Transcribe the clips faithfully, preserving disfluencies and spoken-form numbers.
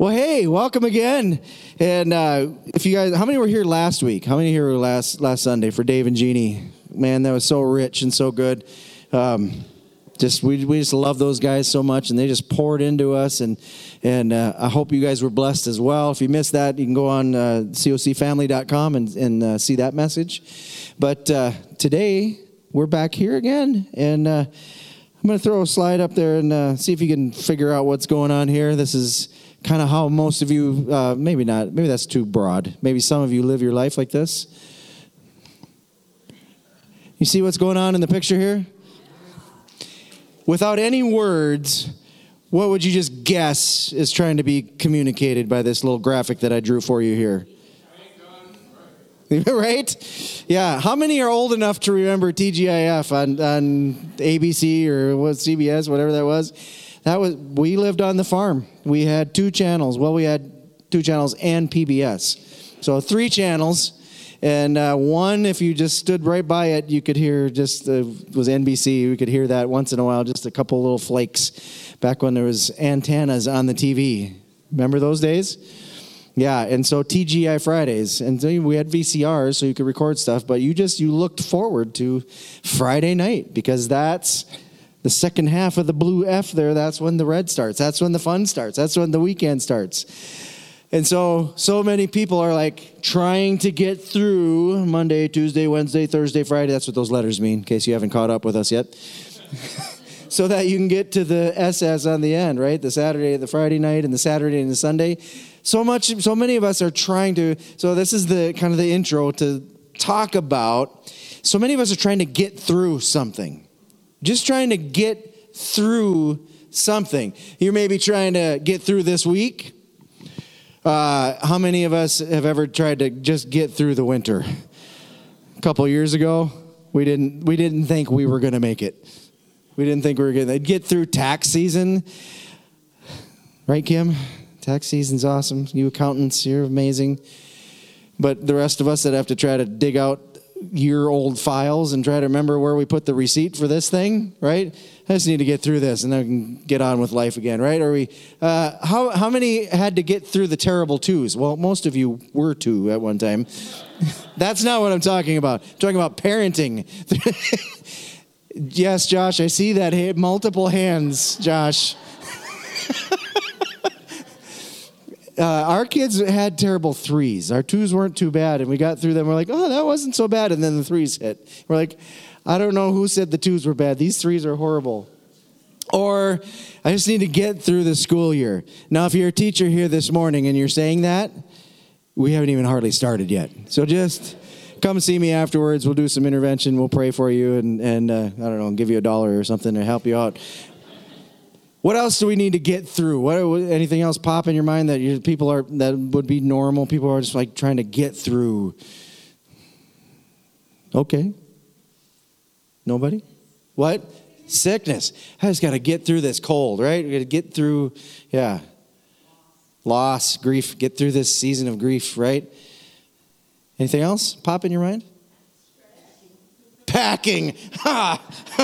Well, hey, welcome again. And uh, if you guys, how many were here last week? How many here were last last Sunday for Dave and Jeannie? Man, that was so rich and so good. Um, just we we just love those guys so much, and they just poured into us. And and uh, I hope you guys were blessed as well. If you missed that, you can go on uh, C O C family dot com and and uh, see that message. But uh, today we're back here again, and uh, I'm going to throw a slide up there and uh, see if you can figure out what's going on here. This is kind of how most of you, uh, maybe not, maybe that's too broad. Maybe some of you live your life like this. You see what's going on in the picture here? Without any words, what would you just guess is trying to be communicated by this little graphic that I drew for you here? Right? Yeah. How many are old enough to remember T G I F on, on A B C or what, C B S, whatever that was? That was, we lived on the farm. We had two channels. Well, we had two channels and P B S. So three channels. And uh, one, if you just stood right by it, you could hear just, uh, was N B C. You could hear that once in a while, just a couple little flakes back when there was antennas on the T V. Remember those days? Yeah, and so T G I Fridays. And so we had V C Rs so you could record stuff. But you just, you looked forward to Friday night because that's the second half of the blue F there. That's when the red starts. That's when the fun starts. That's when the weekend starts. And so, so many people are like trying to get through Monday, Tuesday, Wednesday, Thursday, Friday. That's what those letters mean, in case you haven't caught up with us yet. So that you can get to the S S on the end, right? The Saturday, the Friday night, and the Saturday and the Sunday. So much, so many of us are trying to, so this is the kind of the intro to talk about, so many of us are trying to get through something. Just trying to get through something. You may be trying to get through this week. Uh, how many of us have ever tried to just get through the winter? A couple of years ago, we didn't we didn't think we were going to make it. We didn't think we were going to get through tax season. Right, Kim? Tax season's awesome. You accountants, you're amazing. But the rest of us that have to try to dig out year-old files and try to remember where we put the receipt for this thing, right? I just need to get through this and then I can get on with life again, right? Or we, uh, how how many had to get through the terrible twos? Well, most of you were two at one time. That's not what I'm talking about. I'm talking about parenting. Yes, Josh, I see that. Hey, multiple hands, Josh. Uh, our kids had terrible threes. Our twos weren't too bad, and we got through them. We're like, oh, that wasn't so bad. And then the threes hit. We're like, I don't know who said the twos were bad. These threes are horrible. Or I just need to get through the school year. Now, if you're a teacher here this morning and you're saying that, we haven't even hardly started yet. So just come see me afterwards. We'll do some intervention. We'll pray for you and, and uh, I don't know, give you a dollar or something to help you out. What else do we need to get through? What anything else pop in your mind that you, people are that would be normal? People are just like trying to get through. Okay. Nobody? What? Sickness. I just got to get through this cold, right? We got to get through, yeah. Loss, grief. Get through this season of grief, right? Anything else pop in your mind? Packing. Ha!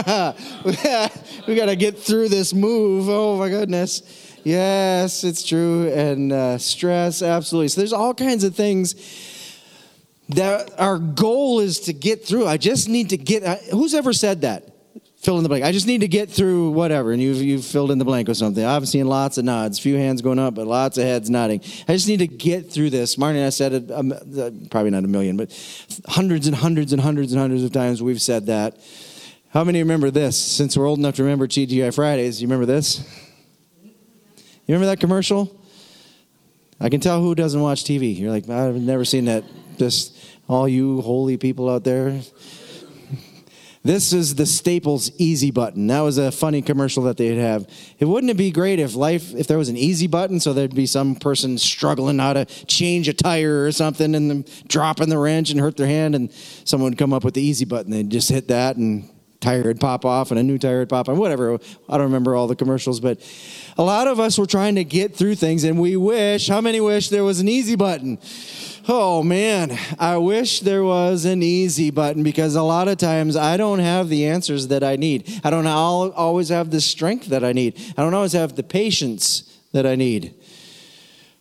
We got to get through this move. Oh, my goodness. Yes, it's true. And uh, stress, absolutely. So there's all kinds of things that our goal is to get through. I just need to get... Uh, who's ever said that? Fill in the blank. I just need to get through whatever. And you've, you've filled in the blank with something. I've seen lots of nods. Few hands going up, but lots of heads nodding. I just need to get through this. Marnie and I said it, um, uh, probably not a million, but hundreds and hundreds and hundreds and hundreds of times we've said that. How many remember this? Since we're old enough to remember T G I Fridays, you remember this? You remember that commercial? I can tell who doesn't watch T V. You're like, I've never seen that. Just all you holy people out there. This is the Staples easy button. That was a funny commercial that they'd have. It wouldn't it be great if life, if there was an easy button, so there'd be some person struggling how to change a tire or something and then dropping the wrench and hurt their hand, and someone would come up with the easy button. They'd just hit that and tire would pop off and a new tire would pop on, whatever. I don't remember all the commercials, but a lot of us were trying to get through things, and we wish, how many wish there was an easy button? Oh, man, I wish there was an easy button, because a lot of times I don't have the answers that I need. I don't always have the strength that I need. I don't always have the patience that I need.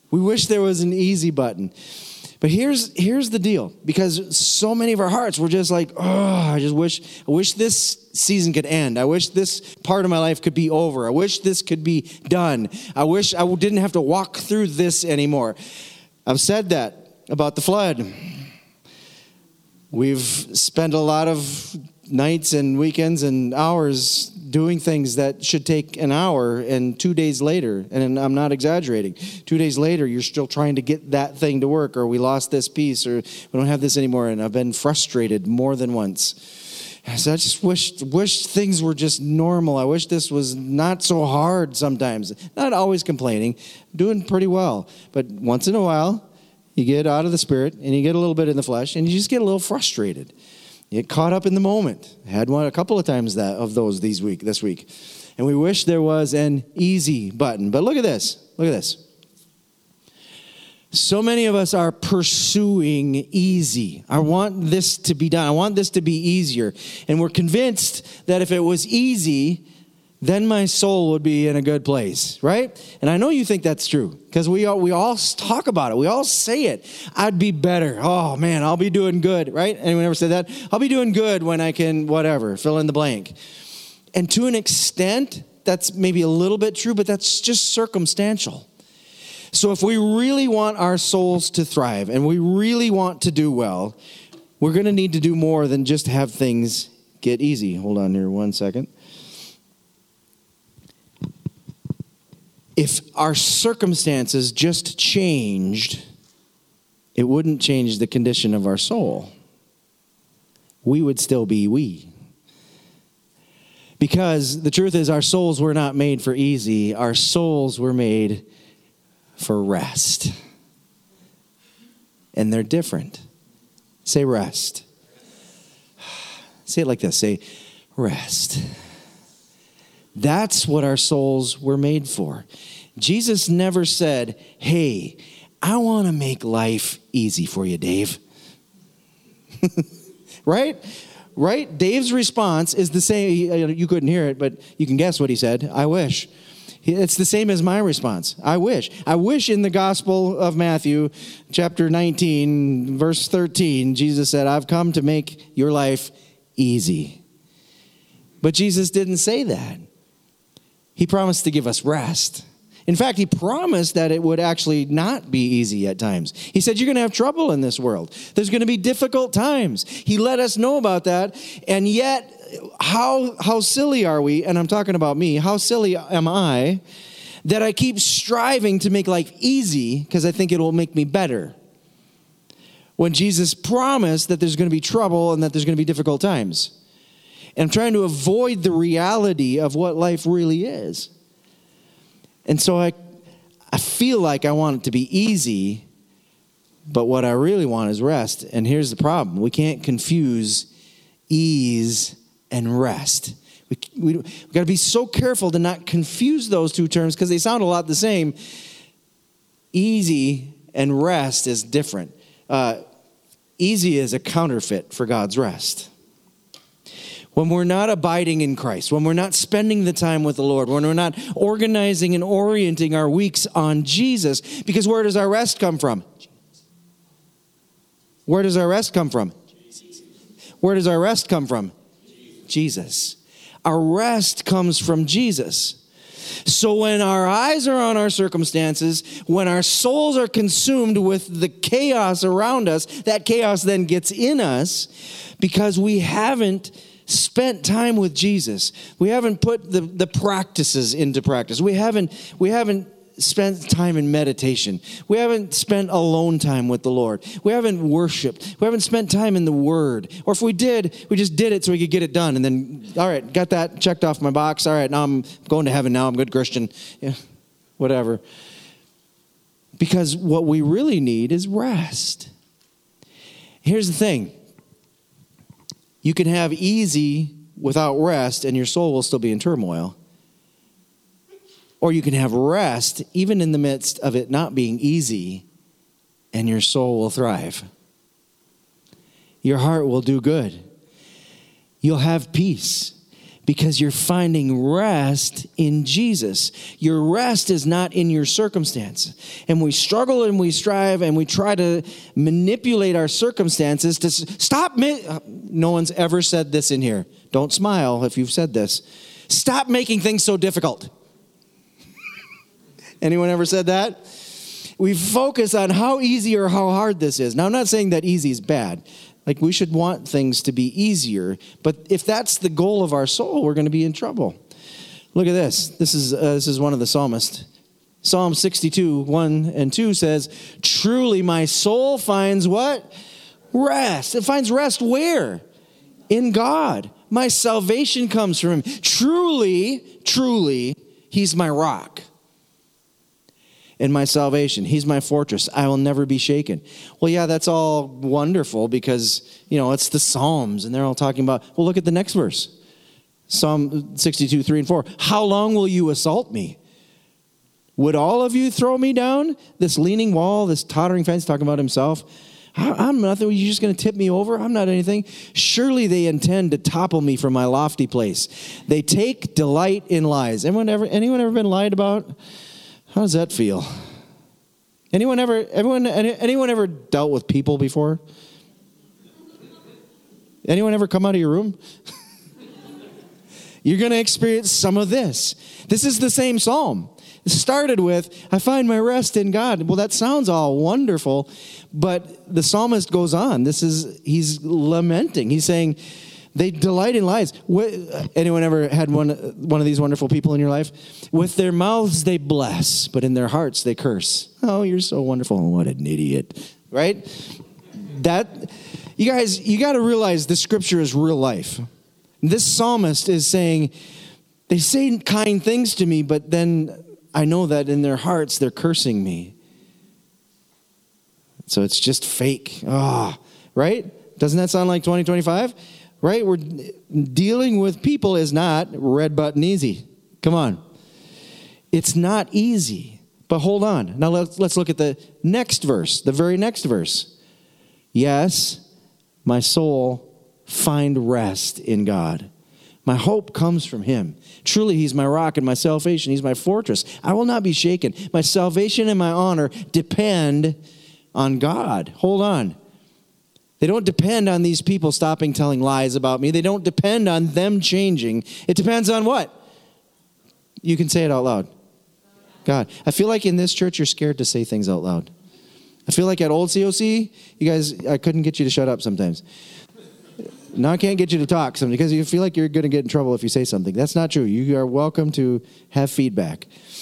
We wish there was an easy button. But here's here's the deal. Because so many of our hearts were just like, oh, I just wish, I wish this season could end. I wish this part of my life could be over. I wish this could be done. I wish I didn't have to walk through this anymore. I've said that about the flood. We've spent a lot of nights and weekends and hours doing things that should take an hour, and two days later, and I'm not exaggerating, two days later, you're still trying to get that thing to work, or we lost this piece, or we don't have this anymore, and I've been frustrated more than once. So I just wish, wish things were just normal. I wish this was not so hard sometimes. Not always complaining, doing pretty well, but once in a while, you get out of the spirit, and you get a little bit in the flesh, and you just get a little frustrated. You get caught up in the moment. I had one a couple of times that of those these week this week. And we wish there was an easy button. But look at this. Look at this. So many of us are pursuing easy. I want this to be done. I want this to be easier. And we're convinced that if it was easy, then my soul would be in a good place, right? And I know you think that's true because we all, we all talk about it. We all say it. I'd be better. Oh, man, I'll be doing good, right? Anyone ever said that? I'll be doing good when I can, whatever, fill in the blank. And to an extent, that's maybe a little bit true, but that's just circumstantial. So if we really want our souls to thrive and we really want to do well, we're going to need to do more than just have things get easy. Hold on here one second. If our circumstances just changed, it wouldn't change the condition of our soul. We would still be we. Because the truth is, our souls were not made for easy. Our souls were made for rest. And they're different. Say rest. Say it like this. Say rest. That's what our souls were made for. Jesus never said, hey, I want to make life easy for you, Dave. Right? Right? Dave's response is the same. You couldn't hear it, but you can guess what he said. I wish. It's the same as my response. I wish. I wish in the Gospel of Matthew, chapter nineteen, verse thirteen, Jesus said, I've come to make your life easy. But Jesus didn't say that. He promised to give us rest. In fact, he promised that it would actually not be easy at times. He said, you're going to have trouble in this world. There's going to be difficult times. He let us know about that. And yet, how, how silly are we? And I'm talking about me. How silly am I that I keep striving to make life easy because I think it will make me better? When Jesus promised that there's going to be trouble and that there's going to be difficult times. And I'm trying to avoid the reality of what life really is. And so I, I feel like I want it to be easy, but what I really want is rest. And here's the problem. We can't confuse ease and rest. We, we, we've got to be so careful to not confuse those two terms because they sound a lot the same. Easy and rest is different. Uh, easy is a counterfeit for God's rest. When we're not abiding in Christ, when we're not spending the time with the Lord, when we're not organizing and orienting our weeks on Jesus, because where does our rest come from? Where does our rest come from? Where does our rest come from? Jesus. Our rest comes from Jesus. So when our eyes are on our circumstances, when our souls are consumed with the chaos around us, that chaos then gets in us because we haven't spent time with Jesus. We haven't put the, the practices into practice. We haven't, we haven't spent time in meditation. We haven't spent alone time with the Lord. We haven't worshiped. We haven't spent time in the Word. Or if we did, we just did it so we could get it done. And then, all right, got that checked off my box. All right, now I'm going to heaven now. I'm a good Christian. Yeah, whatever. Because what we really need is rest. Here's the thing. You can have easy without rest and your soul will still be in turmoil. Or you can have rest even in the midst of it not being easy and your soul will thrive. Your heart will do good. You'll have peace because you're finding rest in Jesus. Your rest is not in your circumstance. And we struggle and we strive and we try to manipulate our circumstances to stop. Mi- no one's ever said this in here. Don't smile if you've said this. Stop making things so difficult. Anyone ever said that? We focus on how easy or how hard this is. Now, I'm not saying that easy is bad. Like, we should want things to be easier. But if that's the goal of our soul, we're going to be in trouble. Look at this. This is uh, this is one of the psalmists. Psalm sixty-two, one and two says, truly my soul finds what? Rest. It finds rest where? In God. My salvation comes from him. Truly, truly, he's my rock. And my salvation. He's my fortress. I will never be shaken. Well, yeah, that's all wonderful because, you know, it's the Psalms and they're all talking about, well, look at the next verse. Psalm sixty-two, three and four. How long will you assault me? Would all of you throw me down? This leaning wall, this tottering fence, talking about himself. I'm nothing. Are you just going to tip me over? I'm not anything. Surely they intend to topple me from my lofty place. They take delight in lies. Anyone ever, anyone ever been lied about? How does that feel? Anyone ever, everyone, anyone ever dealt with people before? Anyone ever come out of your room? You're going to experience some of this. This is the same psalm. It started with, I find my rest in God. Well, that sounds all wonderful, but the psalmist goes on. This is, he's lamenting. He's saying, they delight in lies. Anyone ever had one, one of these wonderful people in your life? With their mouths they bless, but in their hearts they curse. Oh, you're so wonderful. What an idiot. Right? That, you guys, you got to realize this scripture is real life. This psalmist is saying, they say kind things to me, but then I know that in their hearts they're cursing me. So it's just fake. Ah, oh, right? Doesn't that sound like twenty twenty-five? Right? We're dealing with people is not red button easy. Come on. It's not easy. But hold on. Now let's let's look at the next verse, the very next verse. Yes, my soul find rest in God. My hope comes from him. Truly, he's my rock and my salvation. He's my fortress. I will not be shaken. My salvation and my honor depend on God. Hold on. They don't depend on these people stopping telling lies about me. They don't depend on them changing. It depends on what? You can say it out loud. God. I feel like in this church, you're scared to say things out loud. I feel like at Old C O C, you guys, I couldn't get you to shut up sometimes. Now I can't get you to talk sometimes because you feel like you're going to get in trouble if you say something. That's not true. You are welcome to have feedback.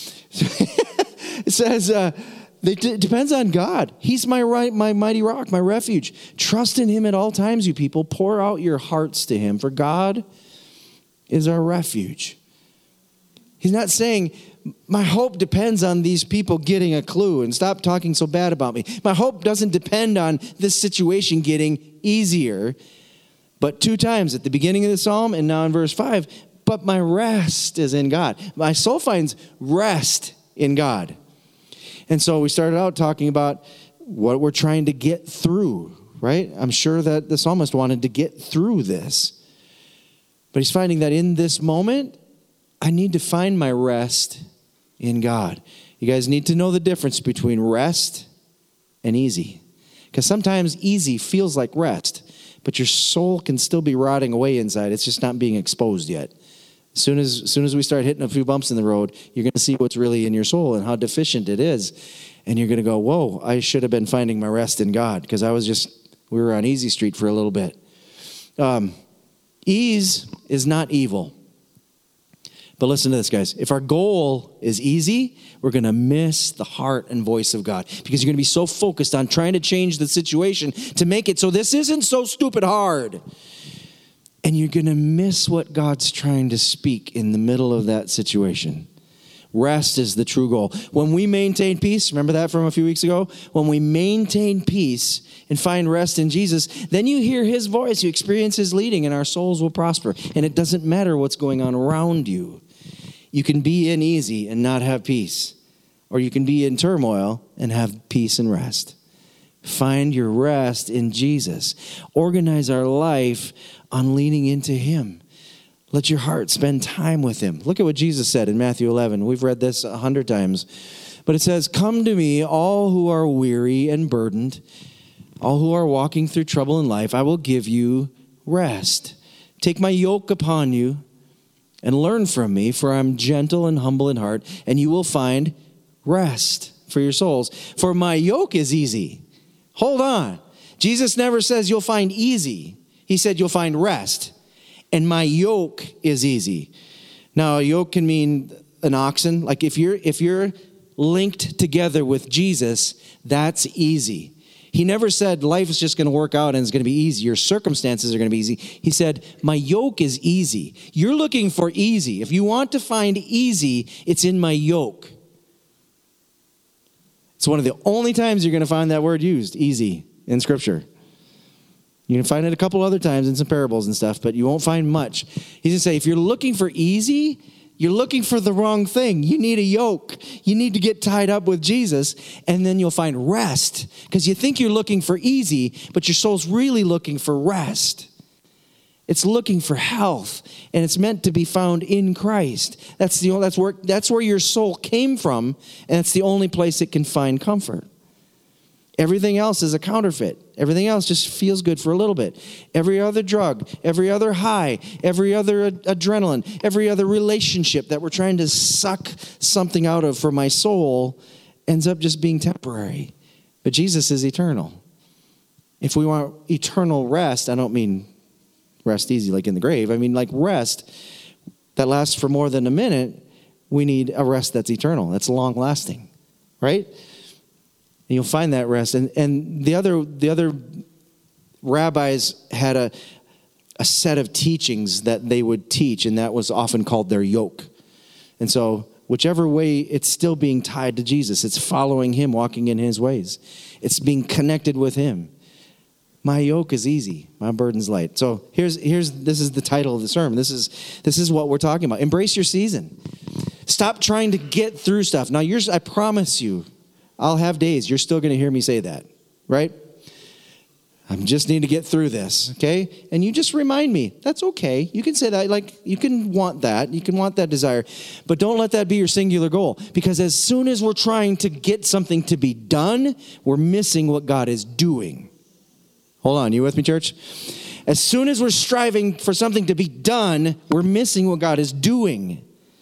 It says, uh, it d- depends on God. He's my right, my mighty rock, my refuge. Trust in him at all times, you people. Pour out your hearts to him, for God is our refuge. He's not saying, my hope depends on these people getting a clue and stop talking so bad about me. My hope doesn't depend on this situation getting easier. But two times at the beginning of the psalm and now in verse five, but my rest is in God. My soul finds rest in God. And so we started out talking about what we're trying to get through, right? I'm sure that the psalmist wanted to get through this. But he's finding that in this moment, I need to find my rest in God. You guys need to know the difference between rest and easy. Because sometimes easy feels like rest, but your soul can still be rotting away inside. It's just not being exposed yet. As soon as, as soon as we start hitting a few bumps in the road, you're going to see what's really in your soul and how deficient it is. And you're going to go, whoa, I should have been finding my rest in God because I was just, we were on easy street for a little bit. Um, ease is not evil. But listen to this, guys. If our goal is easy, we're going to miss the heart and voice of God because you're going to be so focused on trying to change the situation to make it so this isn't so stupid hard. And you're going to miss what God's trying to speak in the middle of that situation. Rest is the true goal. When we maintain peace, remember that from a few weeks ago? When we maintain peace and find rest in Jesus, then you hear his voice, you experience his leading, and our souls will prosper. And it doesn't matter what's going on around you. You can be in easy and not have peace. Or you can be in turmoil and have peace and rest. Find your rest in Jesus. Organize our life on leaning into him. Let your heart spend time with him. Look at what Jesus said in Matthew eleven. We've read this a hundred times. But it says, come to me, all who are weary and burdened, all who are walking through trouble in life, I will give you rest. Take my yoke upon you and learn from me, for I'm gentle and humble in heart, and you will find rest for your souls. For my yoke is easy. Hold on. Jesus never says you'll find easy. He said you'll find rest. And my yoke is easy. Now, a yoke can mean an oxen. Like if you're if you're linked together with Jesus, that's easy. He never said life is just going to work out and it's going to be easy. Your circumstances are going to be easy. He said, my yoke is easy. You're looking for easy. If you want to find easy, it's in my yoke. It's one of the only times you're going to find that word used, easy, in Scripture. You can find it a couple other times in some parables and stuff, but you won't find much. He's going to say, if you're looking for easy, you're looking for the wrong thing. You need a yoke. You need to get tied up with Jesus, and then you'll find rest. Because you think you're looking for easy, but your soul's really looking for rest. It's looking for health, and it's meant to be found in Christ. That's the that's where that's where your soul came from, and it's the only place it can find comfort. Everything else is a counterfeit. Everything else just feels good for a little bit. Every other drug, every other high, every other ad- adrenaline, every other relationship that we're trying to suck something out of for my soul ends up just being temporary. But Jesus is eternal. If we want eternal rest, I don't mean rest easy like in the grave. I mean like rest that lasts for more than a minute. We need a rest that's eternal. That's long lasting, right? And you'll find that rest. And and the other the other rabbis had a a set of teachings that they would teach, and that was often called their yoke. And so whichever way, it's still being tied to Jesus. It's following him, walking in his ways. It's being connected with him. My yoke is easy, my burden's light. So here's here's this is the title of the sermon. This is this is what we're talking about. Embrace your season. Stop trying to get through stuff. Now, yours, I promise you, I'll have days you're still going to hear me say that, right? I just need to get through this, okay? And you just remind me. That's okay. You can say that, like, you can want that. You can want that desire. But don't let that be your singular goal. Because as soon as we're trying to get something to be done, we're missing what God is doing. Hold on. You with me, church? As soon as we're striving for something to be done, we're missing what God is doing.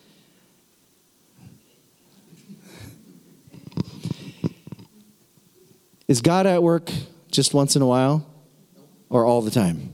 Is God at work just once in a while or all the time?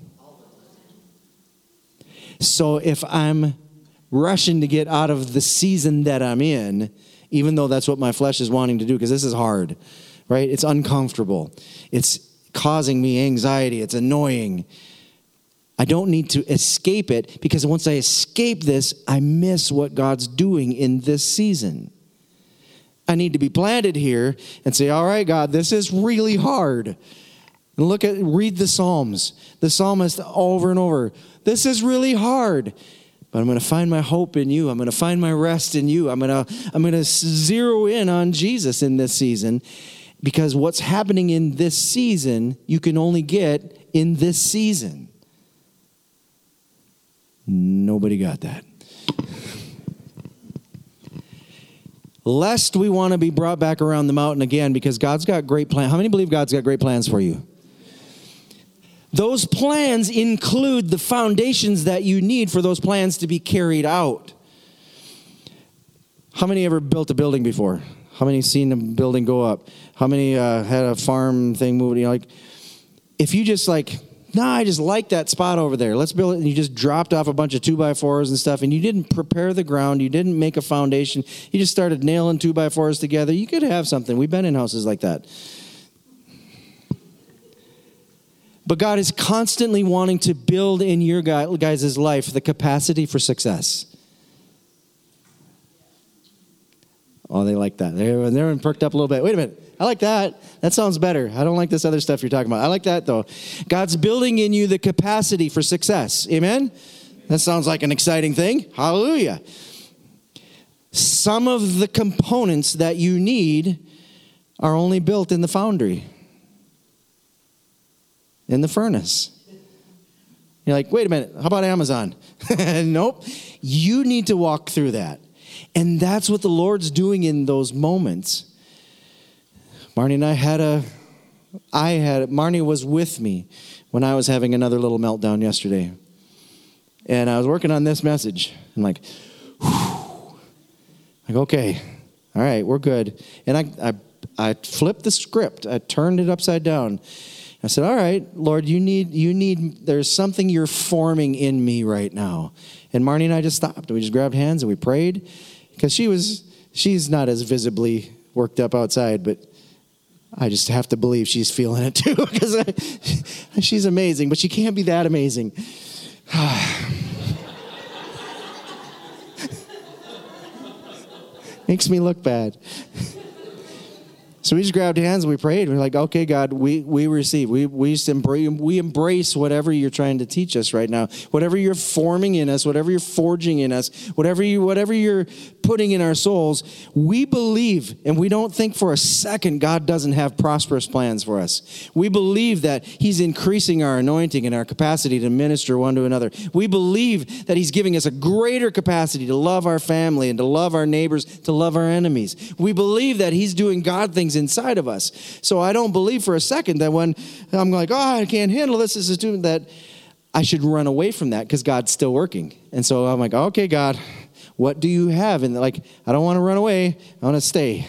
So if I'm rushing to get out of the season that I'm in, even though that's what my flesh is wanting to do, because this is hard, right? It's uncomfortable. It's causing me anxiety. It's annoying. I don't need to escape it, because once I escape this, I miss what God's doing in this season. I need to be planted here and say, all right, God, this is really hard. And look at, read the Psalms. The psalmist over and over. This is really hard, but I'm going to find my hope in you. I'm going to find my rest in you. I'm going to, I'm going to zero in on Jesus in this season, because what's happening in this season, you can only get in this season. Nobody got that. Lest we want to be brought back around the mountain again, because God's got great plans. How many believe God's got great plans for you? Those plans include the foundations that you need for those plans to be carried out. How many ever built a building before? How many seen a building go up? How many uh, had a farm thing moving? You know, like, if you just like, nah, I just like that spot over there. Let's build it. And you just dropped off a bunch of two by fours and stuff, and you didn't prepare the ground. You didn't make a foundation. You just started nailing two by fours together. You could have something. We've been in houses like that. But God is constantly wanting to build in your guys' life the capacity for success. Oh, they like that. They're, they're perked up a little bit. Wait a minute. I like that. That sounds better. I don't like this other stuff you're talking about. I like that, though. God's building in you the capacity for success. Amen? That sounds like an exciting thing. Hallelujah. Some of the components that you need are only built in the foundry, in the furnace. You're like, wait a minute, how about Amazon? Nope. You need to walk through that. And that's what the Lord's doing in those moments. Marnie and I had a, I had, Marnie was with me when I was having another little meltdown yesterday. And I was working on this message. I'm like, whew. Like, okay, all right, we're good. And I, I, I flipped the script. I turned it upside down. I said, all right, Lord, you need, you need, there's something you're forming in me right now. And Marnie and I just stopped. We just grabbed hands and we prayed. Because she was, she's not as visibly worked up outside, but I just have to believe she's feeling it too. Because she's amazing, but she can't be that amazing. Makes me look bad. So we just grabbed hands and we prayed. We're like, okay, God, we, we receive. We we just embrace, we embrace whatever you're trying to teach us right now. Whatever you're forming in us, whatever you're forging in us, whatever you whatever you're putting in our souls, we believe, and we don't think for a second God doesn't have prosperous plans for us. We believe that he's increasing our anointing and our capacity to minister one to another. We believe that he's giving us a greater capacity to love our family and to love our neighbors, to love our enemies. We believe that he's doing God things inside of us. So I don't believe for a second that when I'm like, oh, I can't handle this, this is doing that, I should run away from that because God's still working. And so I'm like, okay, God, what do you have? And like, I don't want to run away. I want to stay.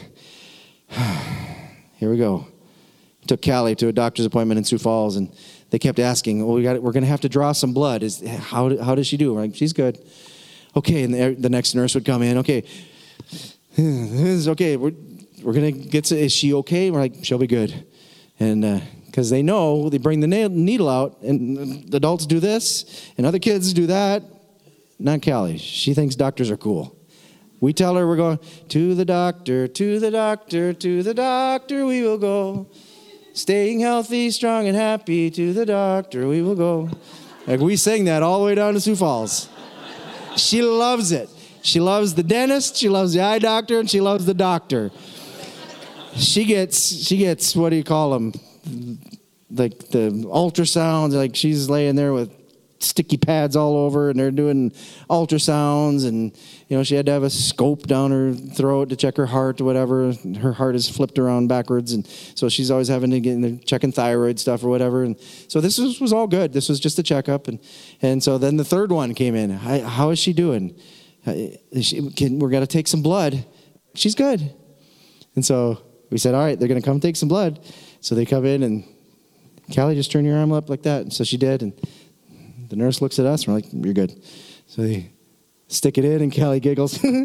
Here we go. Took Callie to a doctor's appointment in Sioux Falls, and they kept asking, well, we got, we're going to have to draw some blood. Is how, how does she do? We're like, she's good. Okay, and the, the next nurse would come in. Okay, this is okay. We're We're going to get to, is she okay? We're like, she'll be good. And because uh, they know, they bring the needle out, and the adults do this, and other kids do that. Not Callie. She thinks doctors are cool. We tell her we're going, to the doctor, to the doctor, to the doctor we will go. Staying healthy, strong, and happy, to the doctor we will go. Like, we sing that all the way down to Sioux Falls. She loves it. She loves the dentist, she loves the eye doctor, and she loves the doctor. She gets, she gets, what do you call them? Like the ultrasounds, like she's laying there with sticky pads all over, and they're doing ultrasounds, and, you know, she had to have a scope down her throat to check her heart or whatever. Her heart is flipped around backwards, and so she's always having to get in there checking thyroid stuff or whatever. And so this was, was all good. This was just a checkup. And, and so then the third one came in. How, how is she doing? She, can, we're going to take some blood. She's good. And so we said, all right, they're going to come take some blood. So they come in, and Callie, just turn your arm up like that. And so she did. And the nurse looks at us, and we're like, you're good. So they stick it in, and Callie giggles. And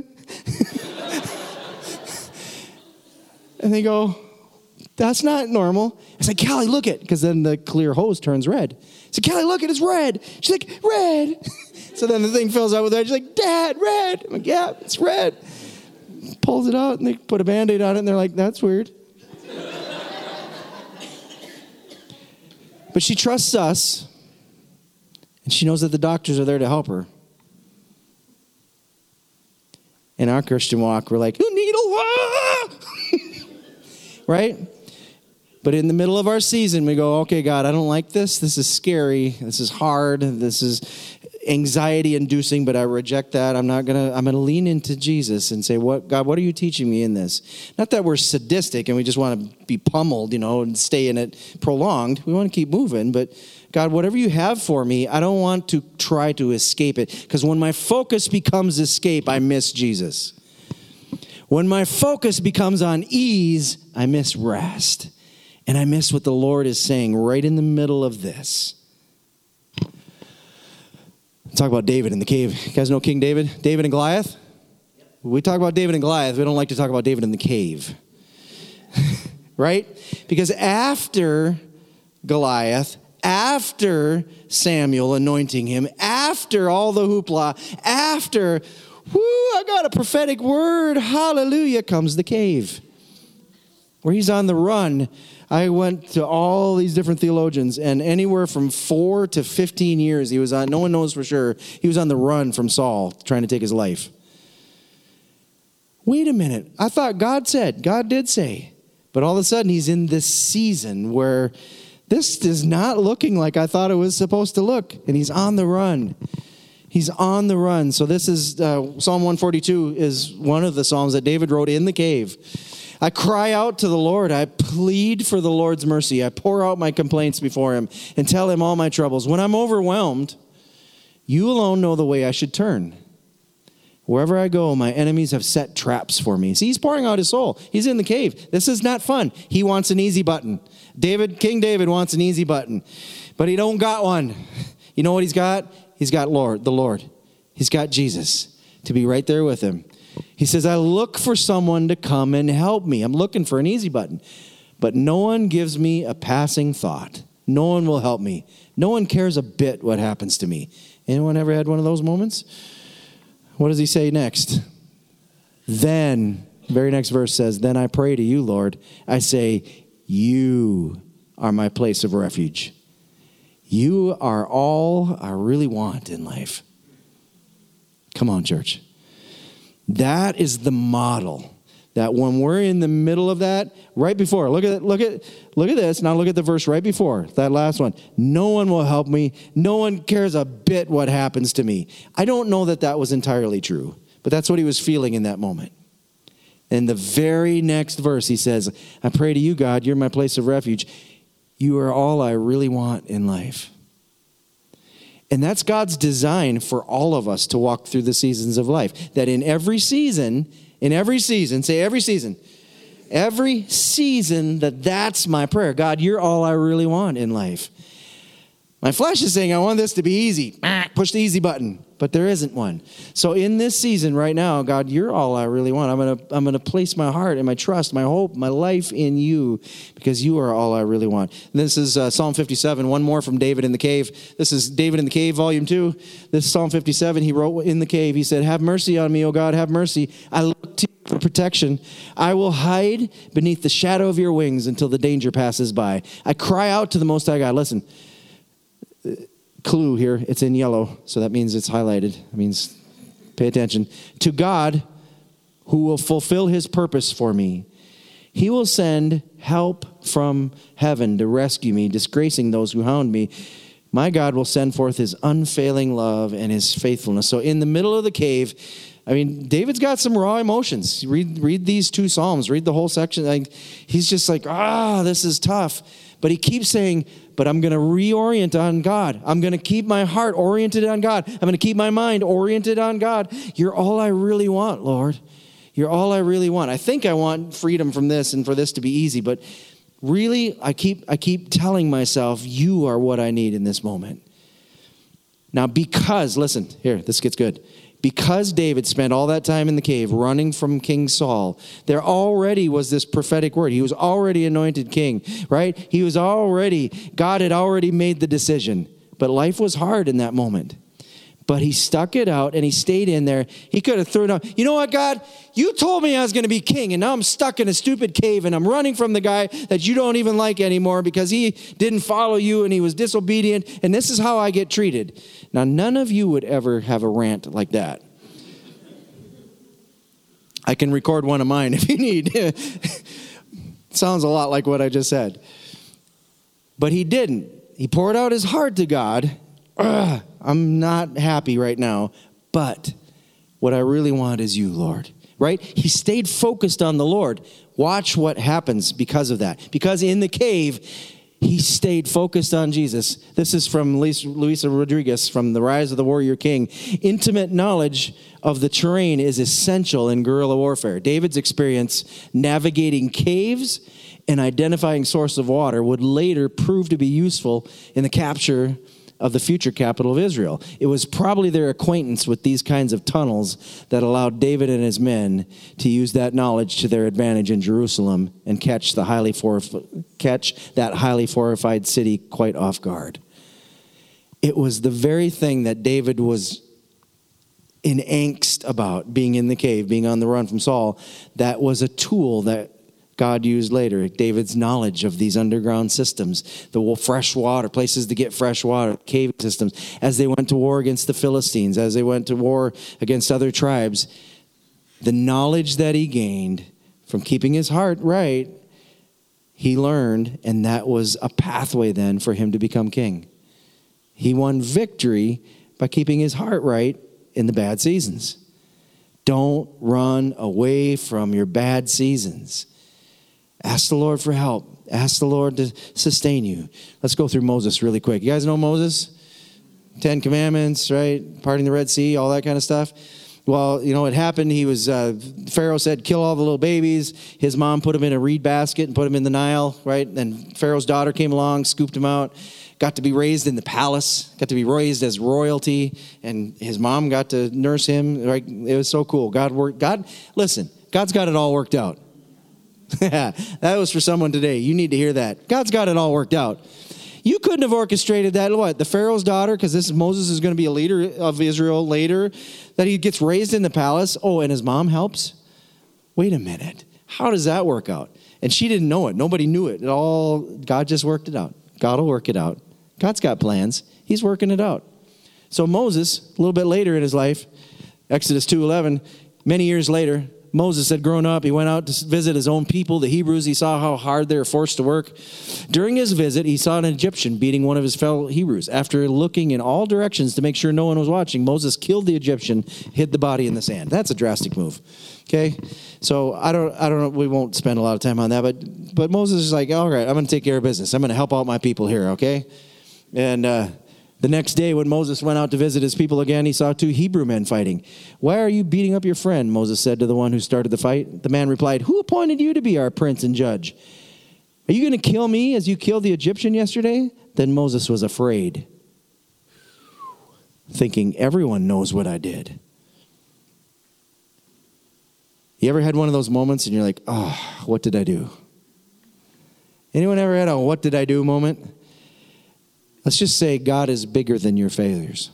they go, that's not normal. I said, Callie, look it. Because then the clear hose turns red. I said, Callie, look it, it's red. She's like, red. So then the thing fills out with red. She's like, Dad, red. I'm like, yeah, it's red. Pulls it out, and they put a Band-Aid on it, and they're like, that's weird. But she trusts us, and she knows that the doctors are there to help her. In our Christian walk, we're like, needle, right? But in the middle of our season, we go, okay, God, I don't like this. This is scary. This is hard. This is anxiety-inducing, but I reject that. I'm not gonna. I'm gonna lean into Jesus and say, "What, God? What are you teaching me in this?" Not that we're sadistic and we just want to be pummeled, you know, and stay in it prolonged. We want to keep moving, but God, whatever you have for me, I don't want to try to escape it, because when my focus becomes escape, I miss Jesus. When my focus becomes on ease, I miss rest, and I miss what the Lord is saying right in the middle of this. Talk about David in the cave. You guys know King David? David and Goliath? We talk about David and Goliath. We don't like to talk about David in the cave. Right? Because after Goliath, after Samuel anointing him, after all the hoopla, after, whoo, I got a prophetic word, hallelujah, comes the cave. Where he's on the run. I went to all these different theologians, and anywhere from four to fifteen years, he was on, no one knows for sure, he was on the run from Saul, trying to take his life. Wait a minute. I thought God said, God did say. But all of a sudden, he's in this season where This is not looking like I thought it was supposed to look. And he's on the run. He's on the run. So this is, uh, Psalm one forty-two is one of the Psalms that David wrote in the cave. I cry out to the Lord. I plead for the Lord's mercy. I pour out my complaints before him and tell him all my troubles. When I'm overwhelmed, you alone know the way I should turn. Wherever I go, my enemies have set traps for me. See, he's pouring out his soul. He's in the cave. This is not fun. He wants an easy button. David, King David wants an easy button, but he don't got one. You know what he's got? He's got Lord, the Lord. He's got Jesus to be right there with him. He says, I look for someone to come and help me. I'm looking for an easy button, but no one gives me a passing thought. No one will help me. No one cares a bit what happens to me. Anyone ever had one of those moments? What does he say next? Then, very next verse says, then I pray to you, Lord. I say, you are my place of refuge. You are all I really want in life. Come on, church. That is the model. That when we're in the middle of that, right before, look at look at look at this. Now look at the verse right before that last one. No one will help me. No one cares a bit what happens to me. I don't know that that was entirely true, but that's what he was feeling in that moment. In the very next verse, he says, I pray to you, God, you're my place of refuge. You are all I really want in life. And that's God's design for all of us to walk through the seasons of life. That in every season, in every season, say every season, every season that that's my prayer. God, you're all I really want in life. My flesh is saying, I want this to be easy. Push the easy button. But there isn't one. So in this season right now, God, you're all I really want. I'm going to I'm going to place my heart and my trust, my hope, my life in you because you are all I really want. And this is uh, Psalm fifty-seven, one more from David in the cave. This is David in the Cave, volume two. This is Psalm fifty-seven. He wrote in the cave. He said, have mercy on me, O God, have mercy. I look to you for protection. I will hide beneath the shadow of your wings until the danger passes by. I cry out to the Most High God. Listen. Clue here, it's in yellow, so that means it's highlighted. It means pay attention. To God, who will fulfill his purpose for me. He will send help from heaven to rescue me, disgracing those who hound me. My God will send forth his unfailing love and his faithfulness. So in the middle of the cave, I mean, David's got some raw emotions. Read read these two Psalms. Read the whole section. Like, he's just like, ah, this is tough. But he keeps saying, but I'm going to reorient on God. I'm going to keep my heart oriented on God. I'm going to keep my mind oriented on God. You're all I really want, Lord. You're all I really want. I think I want freedom from this and for this to be easy, but really, I keep I keep telling myself, you are what I need in this moment. Now, because, listen, here, this gets good. Because David spent all that time in the cave running from King Saul, there already was this prophetic word. He was already anointed king, right? He was already, God had already made the decision. But life was hard in that moment. But he stuck it out and he stayed in there. He could have thrown out, you know what, God? You told me I was going to be king, and now I'm stuck in a stupid cave, and I'm running from the guy that you don't even like anymore because he didn't follow you and he was disobedient, and this is how I get treated. Now, none of you would ever have a rant like that. I can record one of mine if you need. Sounds a lot like what I just said. But he didn't. He poured out his heart to God. Ugh, I'm not happy right now, but what I really want is you, Lord. Right? He stayed focused on the Lord. Watch what happens because of that. Because in the cave, he stayed focused on Jesus. This is from Luisa Rodriguez from The Rise of the Warrior King. Intimate knowledge of the terrain is essential in guerrilla warfare. David's experience navigating caves and identifying source of water would later prove to be useful in the capture of the future capital of Israel. It was probably their acquaintance with these kinds of tunnels that allowed David and his men to use that knowledge to their advantage in Jerusalem and catch the highly forf- catch that highly fortified city quite off guard. It was the very thing that David was in angst about, being in the cave, being on the run from Saul. That was a tool that God used later. David's knowledge of these underground systems, the fresh water, places to get fresh water, cave systems, as they went to war against the Philistines, as they went to war against other tribes, the knowledge that he gained from keeping his heart right he learned, and that was a pathway then for him to become king. He won victory by keeping his heart right in the bad seasons. Don't run away from your bad seasons. Ask the Lord for help. Ask the Lord to sustain you. Let's go through Moses really quick. You guys know Moses? Ten Commandments, right? Parting the Red Sea, all that kind of stuff. Well, you know, it happened. He was, uh, Pharaoh said, kill all the little babies. His mom put him in a reed basket and put him in the Nile, right? And Pharaoh's daughter came along, scooped him out, got to be raised in the palace, got to be raised as royalty. And his mom got to nurse him. Right? It was so cool. God worked. God, listen, God's got it all worked out. That was for someone today. You need to hear that. God's got it all worked out. You couldn't have orchestrated that. What? The Pharaoh's daughter, because this Moses is going to be a leader of Israel later, that he gets raised in the palace. Oh, and his mom helps? Wait a minute. How does that work out? And she didn't know it. Nobody knew it. It all, God just worked it out. God will work it out. God's got plans. He's working it out. So Moses, a little bit later in his life, Exodus two eleven, many years later, Moses had grown up. He went out to visit his own people, the Hebrews. He saw how hard they were forced to work. During his visit, he saw an Egyptian beating one of his fellow Hebrews. After looking in all directions to make sure no one was watching, Moses killed the Egyptian, hid the body in the sand. That's a drastic move. Okay? So I don't I don't know, we won't spend a lot of time on that, but but Moses is like, all right, I'm going to take care of business. I'm going to help out my people here, okay? And uh the next day when Moses went out to visit his people again, he saw two Hebrew men fighting. Why are you beating up your friend? Moses said to the one who started the fight. The man replied, who appointed you to be our prince and judge? Are you going to kill me as you killed the Egyptian yesterday? Then Moses was afraid, thinking everyone knows what I did. You ever had one of those moments and you're like, oh, what did I do? Anyone ever had a what did I do moment? Let's just say God is bigger than your failures.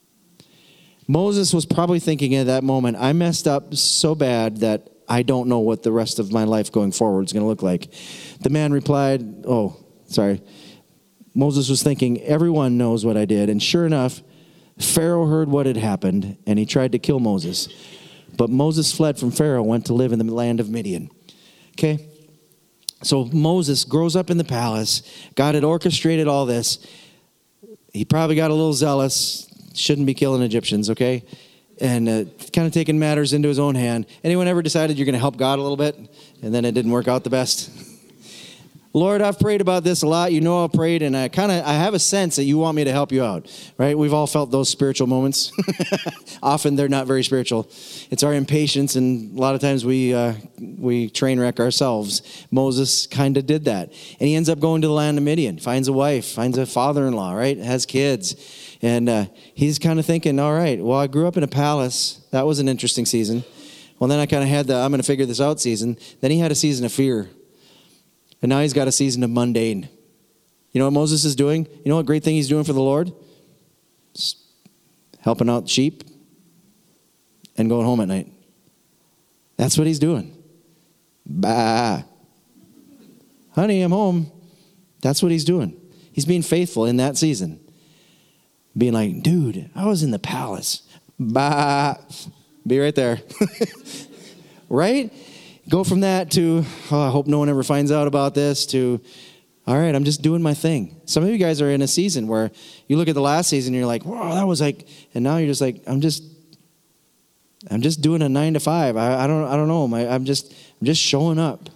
Moses was probably thinking at that moment, I messed up so bad that I don't know what the rest of my life going forward is going to look like. The man replied, oh, sorry. Moses was thinking, everyone knows what I did. And sure enough, Pharaoh heard what had happened, and he tried to kill Moses. But Moses fled from Pharaoh, went to live in the land of Midian. Okay? So Moses grows up in the palace. God had orchestrated all this. He probably got a little zealous. Shouldn't be killing Egyptians, okay? And uh, kind of taking matters into his own hand. Anyone ever decided you're going to help God a little bit? And then it didn't work out the best? Lord, I've prayed about this a lot. You know I've prayed, and I kind of I have a sense that you want me to help you out, right? We've all felt those spiritual moments. Often they're not very spiritual. It's our impatience, and a lot of times we uh, we train wreck ourselves. Moses kind of did that, and he ends up going to the land of Midian, finds a wife, finds a father-in-law, right? Has kids, and uh, he's kind of thinking, all right, well, I grew up in a palace. That was an interesting season. Well, then I kind of had the I'm going to figure this out season. Then he had a season of fear. And now he's got a season of mundane. You know what Moses is doing? You know what great thing he's doing for the Lord? Just helping out sheep and going home at night. That's what he's doing. Bah. Honey, I'm home. That's what he's doing. He's being faithful in that season. Being like, dude, I was in the palace. Bah. Be right there. Right? Go from that to, oh, I hope no one ever finds out about this, to, all right, I'm just doing my thing. Some of you guys are in a season where you look at the last season and you're like, whoa, that was like, and now you're just like, I'm just, I'm just doing a nine to five. I, I don't, I don't know. My, I'm just, I'm just showing up.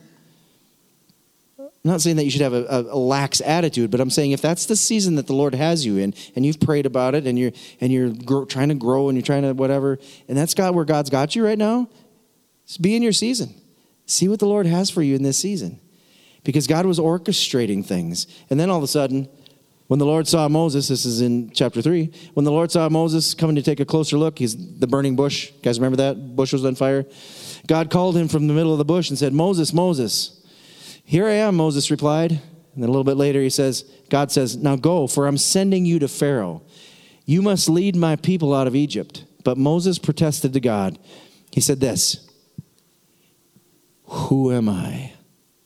I'm not saying that you should have a, a, a lax attitude, but I'm saying if that's the season that the Lord has you in, and you've prayed about it, and you're, and you're grow, trying to grow, and you're trying to whatever, and that's God where God's got you right now, just be in your season. See what the Lord has for you in this season. Because God was orchestrating things. And then all of a sudden, when the Lord saw Moses, this is in chapter three, when the Lord saw Moses coming to take a closer look, he's the burning bush. You guys remember that? Bush was on fire. God called him from the middle of the bush and said, Moses, Moses. Here I am, Moses replied. And then a little bit later he says, God says, now go, for I'm sending you to Pharaoh. You must lead my people out of Egypt. But Moses protested to God. He said this, who am I?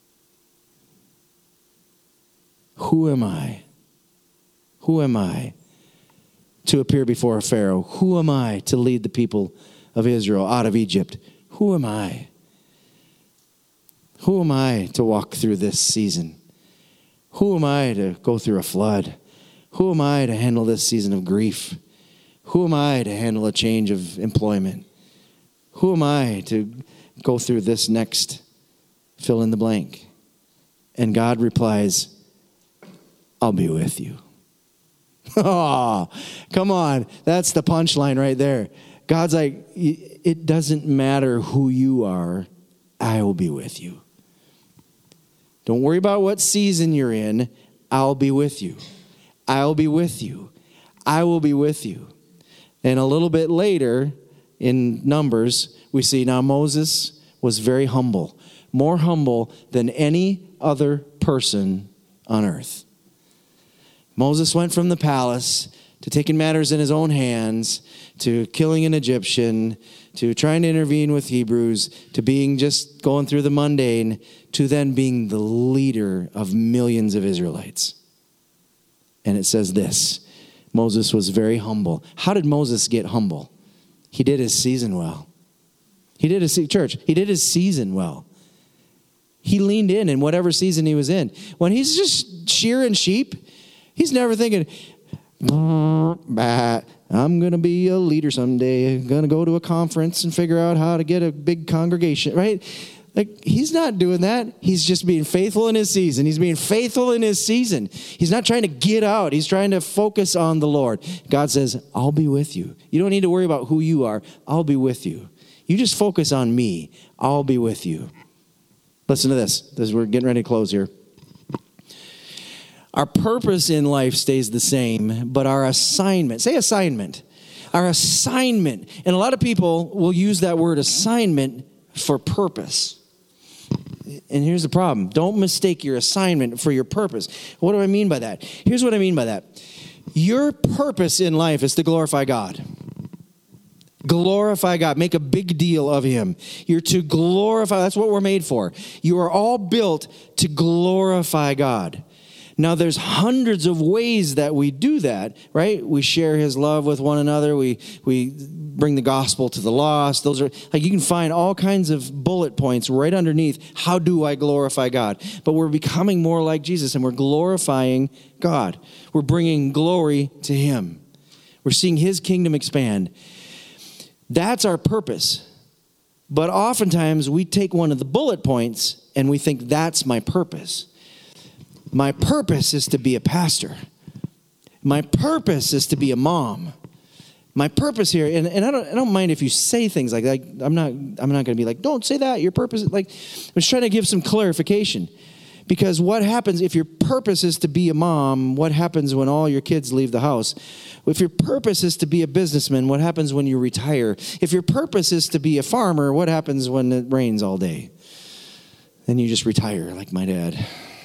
Who am I? Who am I to appear before Pharaoh? Who am I to lead the people of Israel out of Egypt? Who am I? Who am I to walk through this season? Who am I to go through a flood? Who am I to handle this season of grief? Who am I to handle a change of employment? Who am I to go through this next fill in the blank? And God replies, I'll be with you. Oh, come on. That's the punchline right there. God's like, it doesn't matter who you are. I will be with you. Don't worry about what season you're in. I'll be with you. I'll be with you. I will be with you. And a little bit later in Numbers, we see now Moses was very humble, more humble than any other person on earth. Moses went from the palace to taking matters in his own hands, to killing an Egyptian, to trying to intervene with Hebrews, to being just going through the mundane, to then being the leader of millions of Israelites. And it says this, Moses was very humble. How did Moses get humble? He did his season well. He did his, church, he did his season well. He leaned in in whatever season he was in. When he's just shearing sheep, he's never thinking, bah, I'm going to be a leader someday. I'm going to go to a conference and figure out how to get a big congregation, right? Like, he's not doing that. He's just being faithful in his season. He's being faithful in his season. He's not trying to get out. He's trying to focus on the Lord. God says, I'll be with you. You don't need to worry about who you are. I'll be with you. You just focus on me. I'll be with you. Listen to this, as we're getting ready to close here. Our purpose in life stays the same, but our assignment, say assignment, our assignment, and a lot of people will use that word assignment for purpose. And here's the problem. Don't mistake your assignment for your purpose. What do I mean by that? Here's what I mean by that. Your purpose in life is to glorify God. Glorify God. Make a big deal of him. You're to glorify. That's what we're made for. You are all built to glorify God. Now, there's hundreds of ways that we do that, right? We share his love with one another. We we bring the gospel to the lost. Those are, like, you can find all kinds of bullet points right underneath. How do I glorify God? But we're becoming more like Jesus, and we're glorifying God. We're bringing glory to him. We're seeing his kingdom expand. That's our purpose. But oftentimes, we take one of the bullet points, and we think that's my purpose. My purpose is to be a pastor. My purpose is to be a mom. My purpose here, and, and I don't I don't mind if you say things like that. I'm not I'm not going to be like, don't say that. Your purpose, like, I'm just trying to give some clarification. Because what happens if your purpose is to be a mom? What happens when all your kids leave the house? If your purpose is to be a businessman, what happens when you retire? If your purpose is to be a farmer, what happens when it rains all day? Then you just retire like my dad.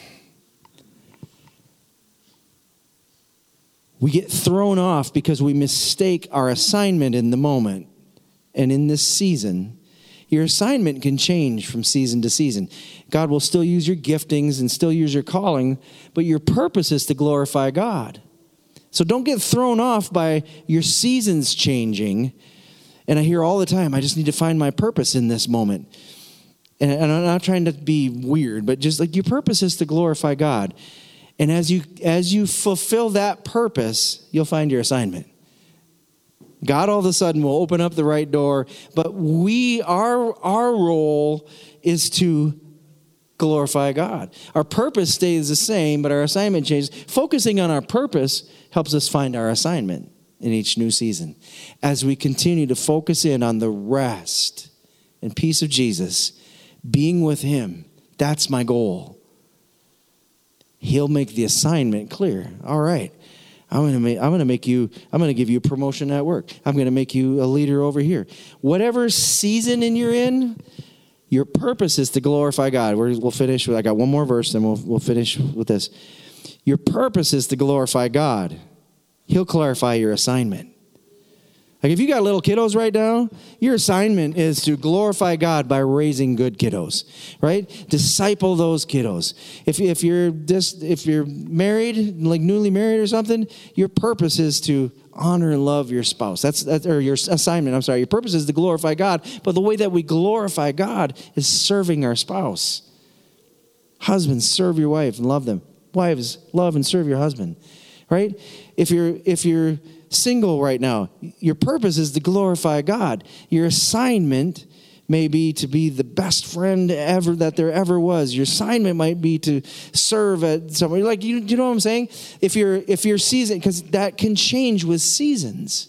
We get thrown off because we mistake our assignment in the moment. And in this season, your assignment can change from season to season. God will still use your giftings and still use your calling, but your purpose is to glorify God. So don't get thrown off by your seasons changing. And I hear all the time, I just need to find my purpose in this moment. And I'm not trying to be weird, but just like your purpose is to glorify God. And as you as you fulfill that purpose, you'll find your assignment. God all of a sudden will open up the right door, but we our our role is to glorify God. Our purpose stays the same, but our assignment changes. Focusing on our purpose helps us find our assignment in each new season. As we continue to focus in on the rest and peace of Jesus, being with him, that's my goal. He'll make the assignment clear. All right, I'm going to make, I'm going to make you, I'm going to give you a promotion at work. I'm going to make you a leader over here. Whatever season in you're in, your purpose is to glorify God. We're, we'll finish with, I got one more verse, then we'll, we'll finish with this. Your purpose is to glorify God. He'll clarify your assignment. Like if you got little kiddos right now, your assignment is to glorify God by raising good kiddos, right? Disciple those kiddos. If if you're just if you're married, like newly married or something, your purpose is to honor and love your spouse. That's that or your assignment. I'm sorry. Your purpose is to glorify God, but the way that we glorify God is serving our spouse. Husbands, serve your wife and love them. Wives, love and serve your husband. Right? If you're if you're single right now, your purpose is to glorify God. Your assignment may be to be the best friend ever that there ever was. Your assignment might be to serve at somewhere. Like, you, you know what I'm saying? If you're if you're season, because that can change with seasons.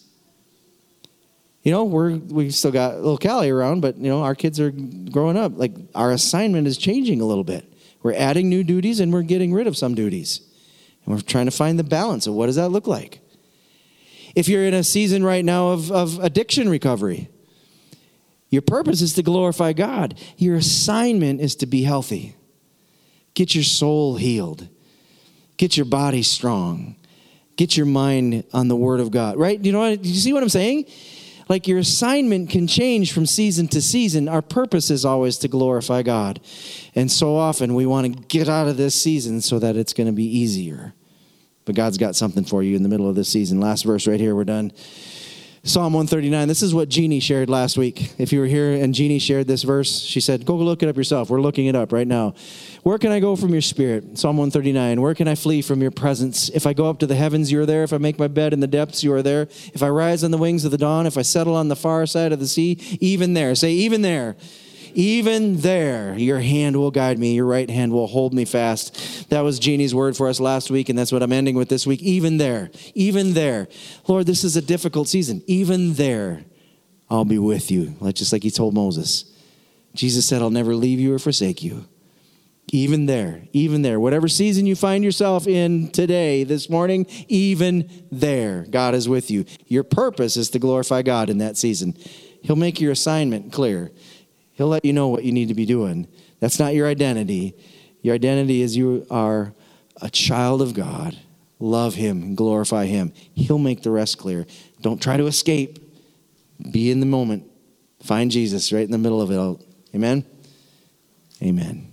You know, we're we still got little Callie around, but you know, our kids are growing up. Like, our assignment is changing a little bit. We're adding new duties and we're getting rid of some duties. And we're trying to find the balance of what does that look like. If you're in a season right now of, of addiction recovery, your purpose is to glorify God. Your assignment is to be healthy. Get your soul healed. Get your body strong. Get your mind on the Word of God. Right? You know what? You see what I'm saying? Like, your assignment can change from season to season. Our purpose is always to glorify God. And so often we want to get out of this season so that it's going to be easier. But God's got something for you in the middle of this season. Last verse right here, we're done. Psalm one thirty-nine. This is what Jeannie shared last week. If you were here and Jeannie shared this verse, she said, go look it up yourself. We're looking it up right now. Where can I go from your spirit? Psalm one thirty-nine. Where can I flee from your presence? If I go up to the heavens, you are there. If I make my bed in the depths, you are there. If I rise on the wings of the dawn, if I settle on the far side of the sea, even there. Say, even there. Even there, your hand will guide me. Your right hand will hold me fast. That was Jeannie's word for us last week, and that's what I'm ending with this week. Even there, even there. Lord, this is a difficult season. Even there, I'll be with you. Like, just like he told Moses. Jesus said, I'll never leave you or forsake you. Even there, even there. Whatever season you find yourself in today, this morning, even there, God is with you. Your purpose is to glorify God in that season. He'll make your assignment clear. He'll let you know what you need to be doing. That's not your identity. Your identity is you are a child of God. Love him and glorify him. He'll make the rest clear. Don't try to escape. Be in the moment. Find Jesus right in the middle of it all. Amen? Amen.